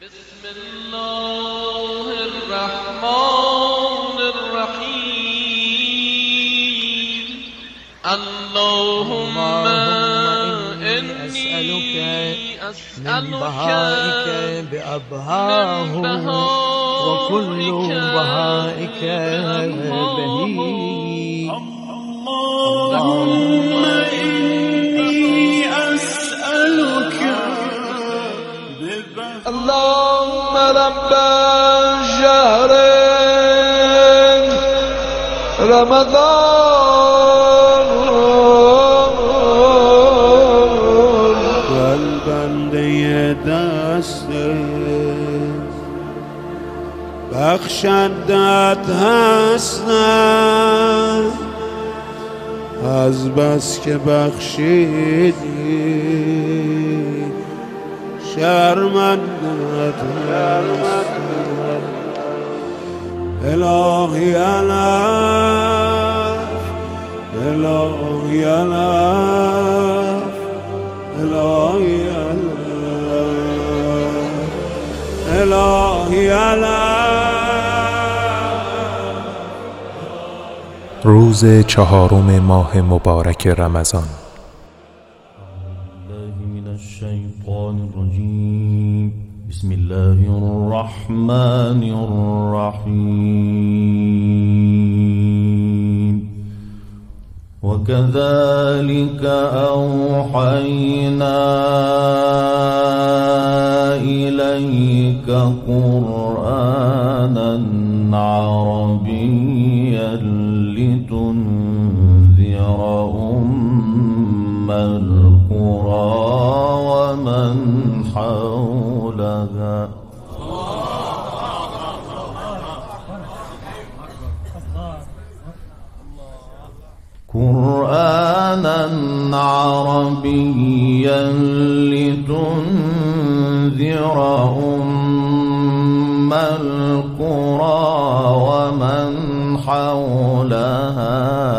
بسم الله الرحمن الرحيم. اللهم إني أسألك من بهائك بأبهاه وكل بهائك بهي. اللهم إني أسألك اللهم رب شهر رمضان قلبنده دست بخشندت هستم از بس که بخشیدی شرمندت الهی علف الهی علف الهی علف الهی علف. روز 4 ماه مبارک رمضان. بسم الله الرحمن الرحيم. وكذلك أوحينا إليك قرآنا عربيا لتنذر أم القرى ومن حولها قرآنا عربيا لتنذر أم القرى ومن حولها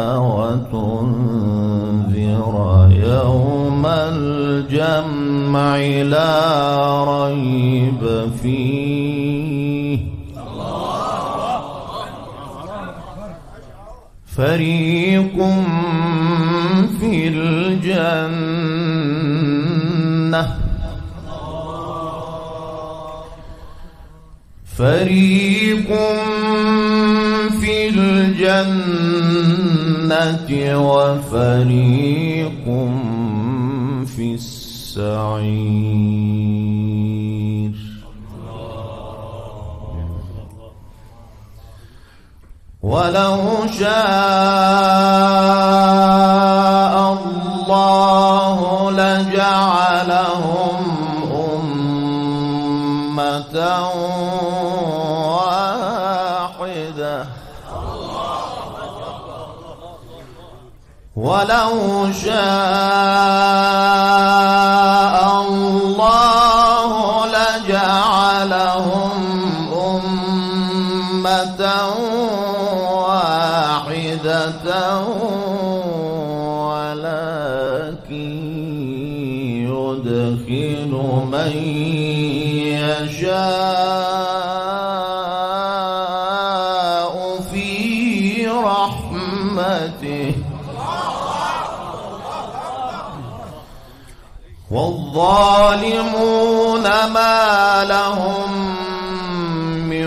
وتنذر يوم الجمع لا ريب فيه فريق في الجنة فريق في الجنة وفريق في السعير. ولو شاء الله لجعلهم أمة واحدة ولو شاء الله لجعلهم أمة واحدة ولكن يدخل من يشاء في رحمته والظالمون ما لهم من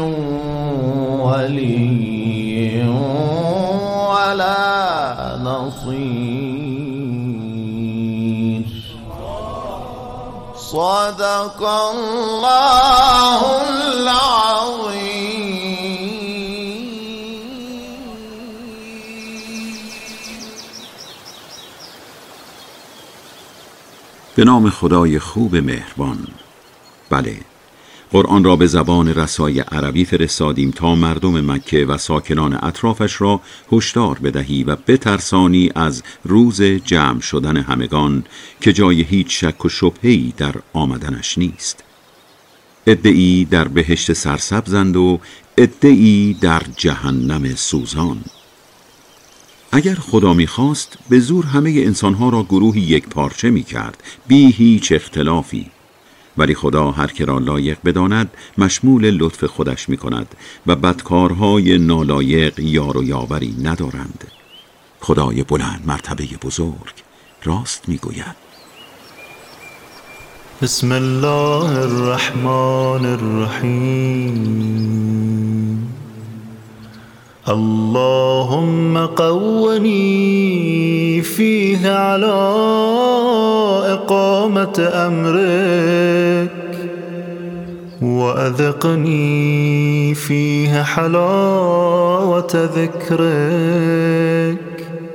ولي ولا نصير. صدق الله العظيم. به نام خدای خوب مهربان. بله، قرآن را به زبان رسای عربی فرستادیم تا مردم مکه و ساکنان اطرافش را هشدار بدهی و بترسانی از روز جمع شدن همگان که جای هیچ شک و شبهه‌ای در آمدنش نیست. عده‌ای در بهشت سرسبزند و عده‌ای در جهنم سوزان. اگر خدا می‌خواست به زور همه انسانها را گروهی یک پارچه می‌کرد بی هیچ اختلافی، ولی خدا هر که را لایق بداند مشمول لطف خودش می کند و بدکارهای نالایق یار و یاوری ندارند. خدای بلند مرتبه بزرگ راست می گوید. بسم الله الرحمن الرحیم. اللهم قوني فيه على إقامة أمرك وأذقني فيه حلاوة ذكرك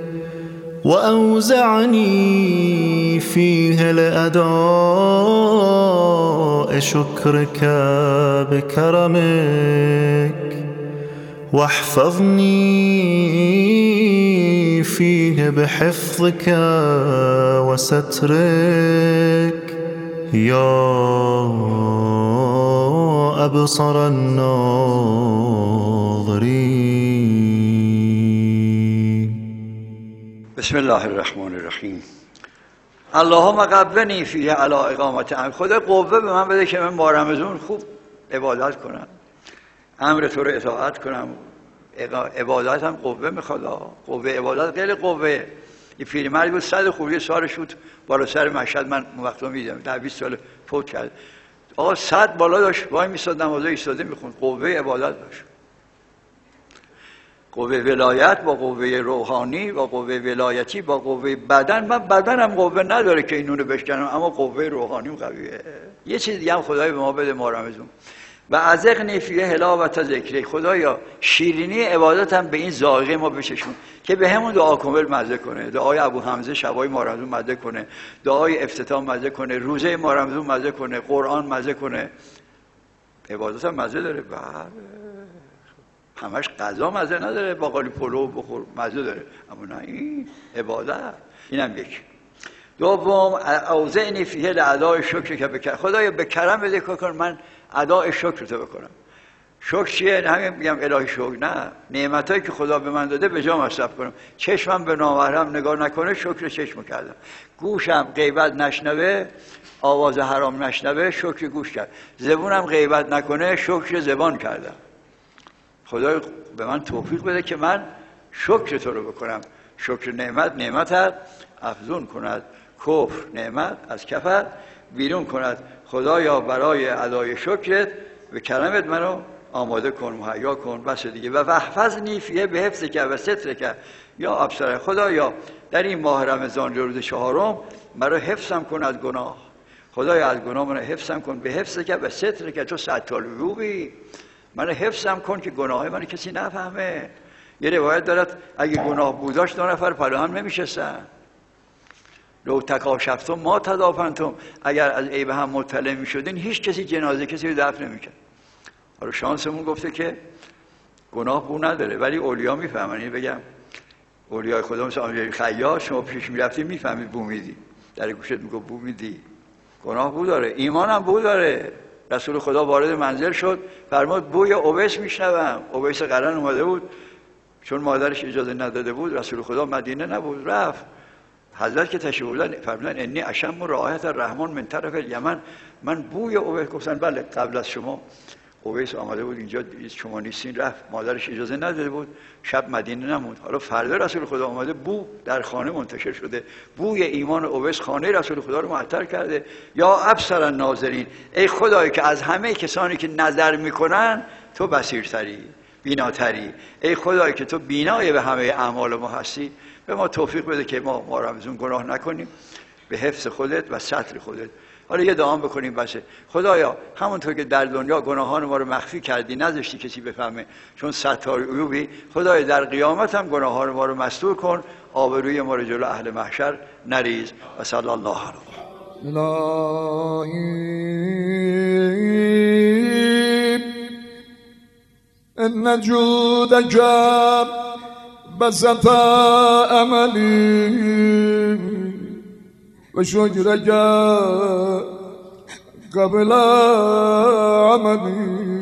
وأوزعني فيه لأداء شكرك بكرمك واحفظني فيه بحفظك وسترك يا أبصر الناظرين. بسم الله الرحمن الرحیم. اللهم قونی فیه علی اقامت امر. خدا قوه به من بده که من ماه رمضان خوب عبادت کنم، امر تو رو اطاعت کنم. عبادت هم قوه میخواد. قوه عبادت غیر قوه. این پیرمرد بود 100 خوری سالش بود بالا سر مشهد، من وقتا میدیدم 10-20 سال فوت کرد. آقا 100 بالا داشت وای میستاد نماز ایستاده میخوند. قوه عبادت داشت. قوه ولایت با قوه روحانی با قوه ولایتی با قوه بدن. من بدنم قوه نداره که اینو بشکنم، اما قوه روحانیم قویه. یه چیز دیگه هم خدای به ما بده ماه رمضان. و ازقنی فیه حلاوت ذکری. خدایا شیرینی عبادت هم به این ذائقه ما بچشون که به همون دعا کامل مزه کنه. دعای ابو حمزه شبای ماه رمضان مزه کنه، دعای افتتاح مزه کنه، روزه ماه رمضان مزه کنه، قرآن مزه کنه. عبادت هم مزه داره. همش غذا مزه نداره، باقالی پلو بخور مزه داره، اما نه این عبادت. اینم یکی. دوم اوزعنی فیه لادای شکر که بکرم. خدایا به کرم بده کن من ادای شکر تو بکنم. شکر چیه؟ همین میگم الهی شکر نه، نعمتایی که خدا به من داده به جا مصرف کنم. چشمم به نامحرم نگاه نکنه، شکر چشم کردم. گوشم غیبت نشنوه، آواز حرام نشنوه، شکر گوش کرد. زبونم غیبت نکنه، شکر زبان کردم. خدا به من توفیق بده که من شکر تو رو بکنم. شکر نعمت افزون کند، کفر نعمت از کفر بیرون کند. خدایا برای ادای شکرت به کرمت منو آماده کن، مهیا کن. بس دیگه. و وحفظنی فیه به حفظ که و ستر که یا ابصر. خدایا در این ماه رمضان روز 4 مرا حفظم کن از گناه. خدایا از گناه منو حفظم کن به حفظ که و ستر که تو ستار العیوبی. منو حفظم کن که گناه من کسی نفهمه. یه روایت دارد اگه گناه بوداش 2 نفر پلو هم نمیشستن. لو تکاشفتم ما تدافنتم. اگر از عیب هم مطلع میشدین هیچ کسی جنازه کسی رو دفن نمیکرد. حالا شانسمون گفته که گناه بو نداره، ولی اولیا میفهمن. این بگم اولیای خدا مثل آمیر خیاط، شما پیش میرفتی میفهمید بو میدی، در گوشت میگو بو میدی. گناه بو داره، ایمان هم بو داره. رسول خدا وارد منزل شد فرمود بوی اویس میشنوم. اویس قرن اومده بود، چون مادرش اجازه نداده بود، رسول خدا مدینه نبود، رفت. حضرت که تشریف بردن فرمودن انی اشم رایحة الرحمن من طرف الیمن. من بوی اویس. گفتن بله قبل از شما اویس آمده بود اینجا، شما نیستین. رفت، مادرش اجازه نداده بود، شب مدینه نموند. حالا فردا رسول خدا آمده، بو در خانه منتشر شده. بوی ایمان اویس خانه رسول خدا رو معطر کرده. یا ابصر الناظرین. ای خدایی که از همه کسانی که نظر میکنن تو بصیرتری، بیناتری. ای خدایی که تو بینای به همه اعمال ما هستی، به ما توفیق بده که ما رمضان گناه نکنیم به حفظ خودت و ستر خودت. حالا یه دعا بکنیم بشه. خدایا همونطور که در دنیا گناهان ما رو مخفی کردی، نذاشتی کسی بفهمه چون ستار عیوبی، خدایا در قیامت هم گناهان ما رو مستور کن، آبروی ما رو جلو اهل محشر نریز. و صلی الله علیه ان جودك بسط املي وشجرك قبل عملي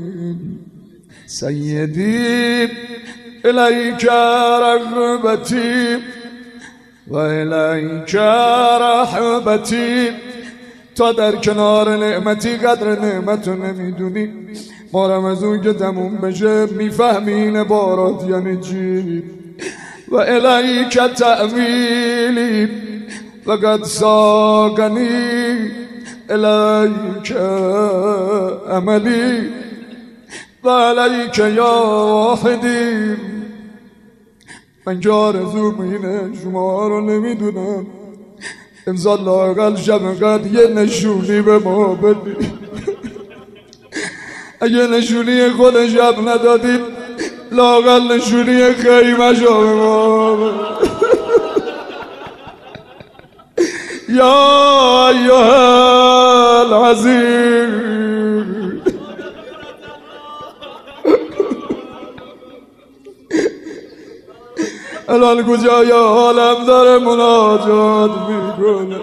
سيدي إليك رغبتي وإليك رحبتي تا در کنار نعمتی قدر نعمتو نمیدونی. مارم از اون که تموم بشه میفهمی این بارات یعنی چی. و الیک تأویلی فقد ساقنی الیک عملی و الیک یا واحدی. من که آرزوم اینه شما رو نمیدونم، امضا لااقل شب یه نشونی به ما بدی. اگه نشونی خود شب ندادید لااقل نشونی خیمه شو به ما بدی. یا ایها العزیز الان کجای حالم داره مناجات میکنه.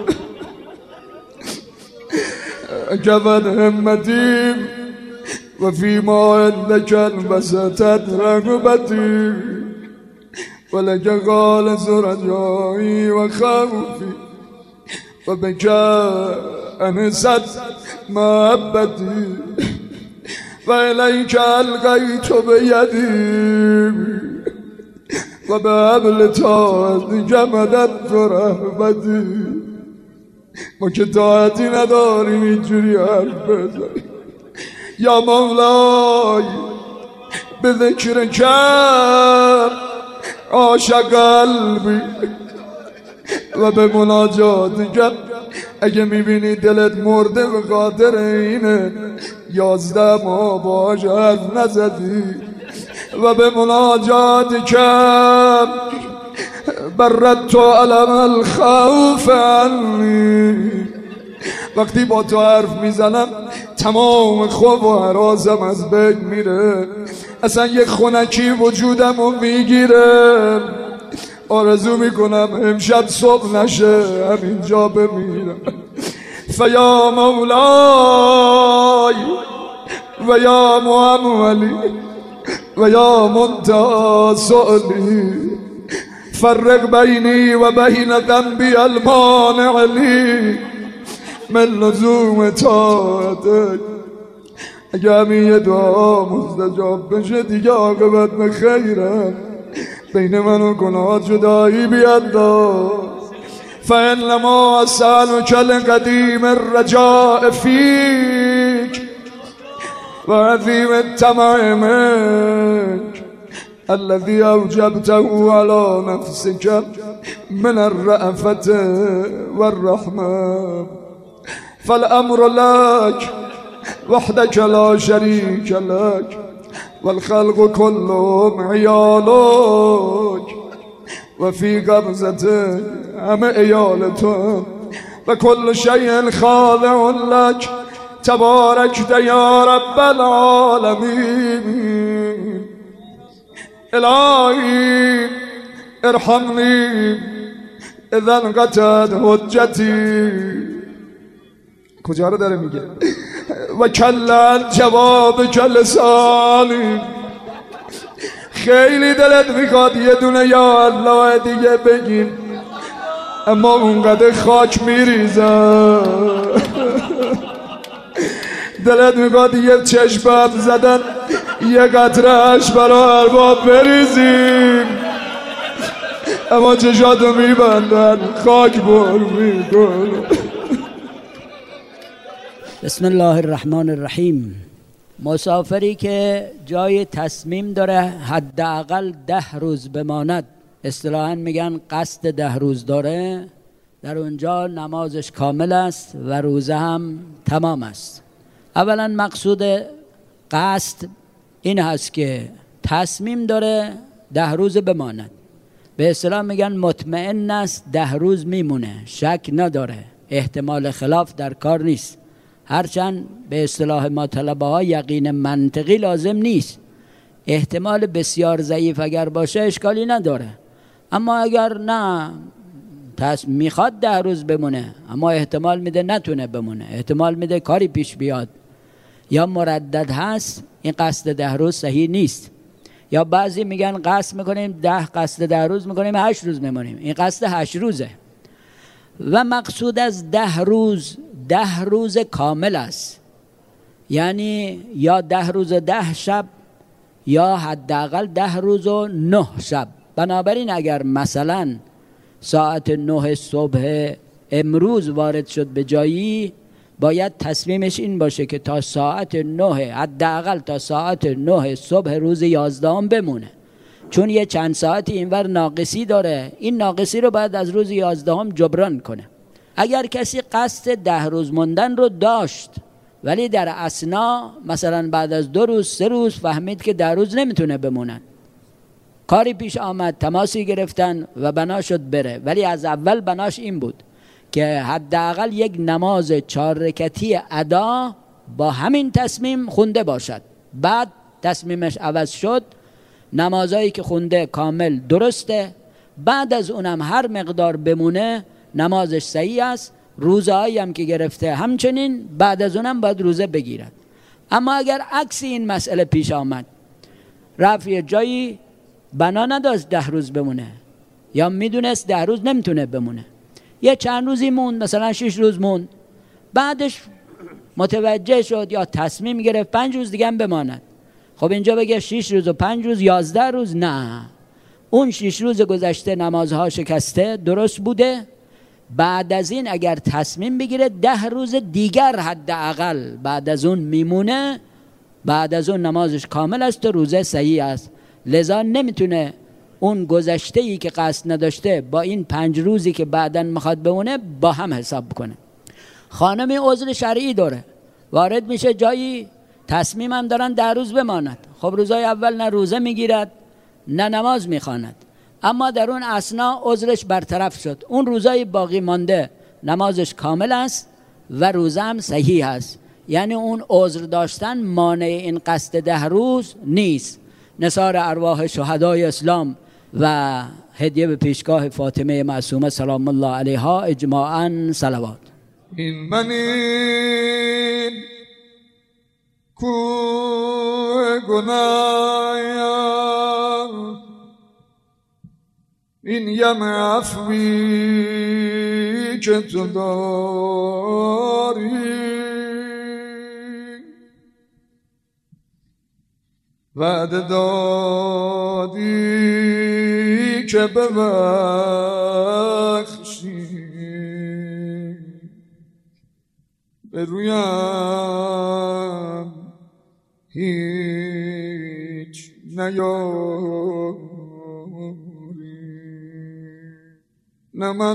کفت همتی و فی ما عندک انبسطت رغبتی ولک خالص رجایی و خوفی و بک انست محبتی و الیک القیت بیدی و به حبل طاعتک مددت رحمتی. ما که طاعتی نداریم اینجوری حرف بزنیم. یا مولای به ذکر کم عاشق قلبی و به مناجات کم. اگه میبینی دلت مرده به خاطر اینه 11 ماه باهاش حرف نزدی. و به مناجات کم بردت علم الخوف عنی. وقتی با تو حرف میزنم تمام خوف و حراسم از بین میره، اصلا یک خنکی وجودم رو میگیره. آرزو میکنم امشب صبح نشه همینجا بمیرم. فیا مولای و یا معمولی و یا منتهی سؤلی فرق بینی و بین ذنبی المانع لی من لزوم طاعتک. اگه همین یه دعا مستجاب بشه دیگه عاقبت به خیرم. بین من و گناه جدایی بیانداز. فانما اسألک القدیم الرجاء فیک و عظیم الطمع منک الذي اوجبته على نفسك من الرأفة والرحمة. فالأمر لك وحدك لا شريك لك والخلق كلهم عيالك وفي قبضتك هم عيالتهم وكل شيء خاضع لك تباركت يا رب العالمين. الهی ارحمنی اذا انقطعت حجتی. کجا رو داره میگه؟ و کلن جواب لسانی. خیلی دلت میخواد یه دونه یا الله دیگه بگین اما اونقدر خاک میریزن. دلت میخواد یه چشم زدن یه قطرهش برای ارباب بریزیم اما چشاتو میبندن خاک بر میکنه. بسم الله الرحمن الرحیم. مسافری که جای تصمیم داره حداقل 10 روز بماند، اصطلاحاً میگن قصد 10 روز داره، در اونجا نمازش کامل است و روزه هم تمام است. اولا مقصود قصد این هست که تصمیم داره 10 روز بماند. به اصطلاح میگن مطمئن است 10 روز میمونه، شک نداره، احتمال خلاف در کار نیست. هرچند به اصطلاح ما طلبه ها یقین منطقی لازم نیست، احتمال بسیار ضعیف اگر باشه اشکالی نداره. اما اگر نه میخواد 10 روز بمونه اما احتمال میده نتونه بمونه، احتمال میده کاری پیش بیاد یا مردد هست، این قصد 10 روز صحیح نیست. یا بعضی میگن قصد میکنیم قصد 10 روز میکنیم 8 روز میمونیم، این قصد 8 روزه و مقصود از 10 روز 10 روز کامل است، یعنی یا 10 روز و 10 شب یا حداقل 10 روز و 9 شب. بنابراین اگر مثلا ساعت 9 صبح امروز وارد شد به جایی، باید تصمیمش این باشه که تا ساعت 9 حداقل تا ساعت 9 صبح روز 11 بمونه، چون یه چند ساعتی اینور ناقصی داره، این ناقصی رو باید از روز 11 جبران کنه. اگر کسی قصد 10 روز موندن رو داشت ولی در اثنا مثلا بعد از 2 روز 3 روز فهمید که 10 روز نمیتونه بمونن، کاری پیش آمد، تماسی گرفتن و بنا شد بره، ولی از اول بناش این بود که حداقل یک نماز 4 رکعتی ادا با همین تصمیم خونده باشد. بعد تصمیمش عوض شد، نمازایی که خونده کامل درسته، بعد از اونم هر مقدار بمونه نمازش صحیح است. روزهایی هم که گرفته همچنین بعد از اونم باید روزه بگیرد. اما اگر عکس این مسئله پیش آمد، رفت جایی بنا نداشت 10 روز بمونه یا میدونست 10 روز نمیتونه بمونه، یه چند روزی موند، مثلا 6 روز موند، بعدش متوجه شد یا تصمیم گرفت 5 روز دیگه هم بماند، خب اینجا بگه 6 روز و 5 روز 11 روز؟ نه، اون 6 روز گذشته نمازها شکسته درست بوده. بعد از این اگر تصمیم بگیره 10 روز دیگر حداقل بعد از اون میمونه، بعد از اون نمازش کامل است و روزه صحیح است. لذا نمیتونه اون گذشته‌ای که قصد نداشته با این 5 روزی که بعداً میخواد بمونه با هم حساب کنه. خانمی عذر شرعی داره، وارد میشه جایی تصمیمم دارن 10 روز بماند، خب روزای اول نه روزه میگیرد نه نماز میخواند، اما در اون اثنا عذرش برطرف شد، اون روزای باقی مانده نمازش کامل است و روزه هم صحیح است، یعنی اون عذر داشتن مانع این قصد 10 روز نیست. نثار ارواح شهدای اسلام و هدیه به پیشگاه فاطمه معصومه سلام الله علیها اجماعاً صلوات. این منی کوه گنایم، این یم عفوی که تو داری، وعده دادی که ببخشی، به رویم هیچ نیاری، نه من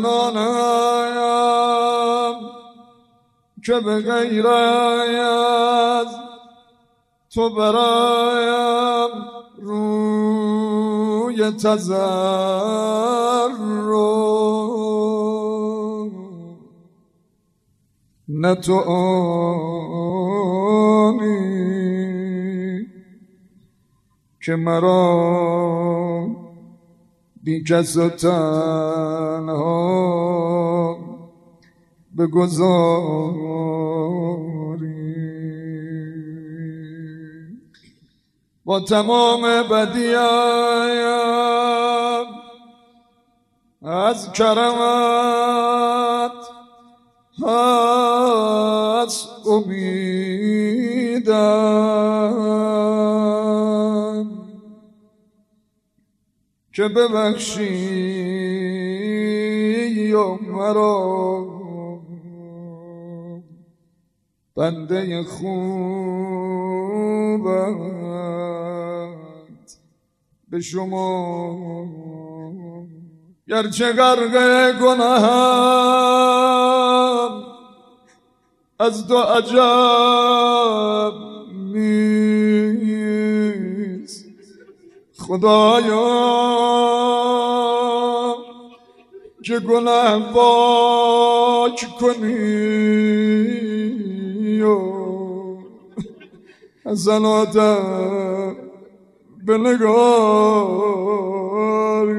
آنم که به غیر از تو برایم روی تضرع، نه تو آنی که مرا بی کس و تنها بگذاری. با تمام بدیم از کرمت هست امیدم که ببخشی و مرا بنده خوبت به شما، گرچه غرق گناهم از تو عجب نیست، خدایا که گناه پاک کنی و حسناتم به نگاری،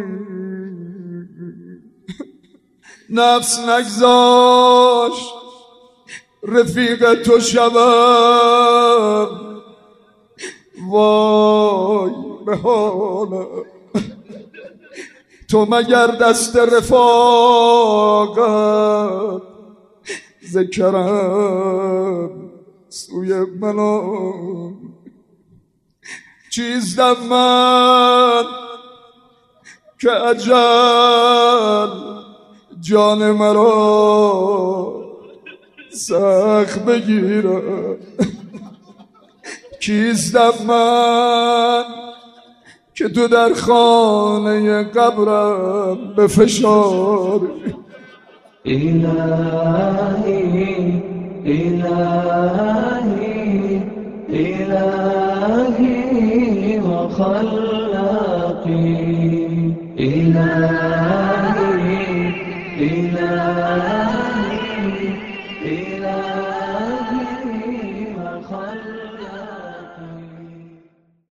نفس نگذاش رفیق تو شوم، وای به حالم تو مگر دست رفاقت ذکرم سوی منان چیزدم من که اجل جان مرا سخت بگیرم کیستم من که تو در خانه قبرم بفشاری إلهي إلهي إلهي وخلاقي إلهي إلهي إلهي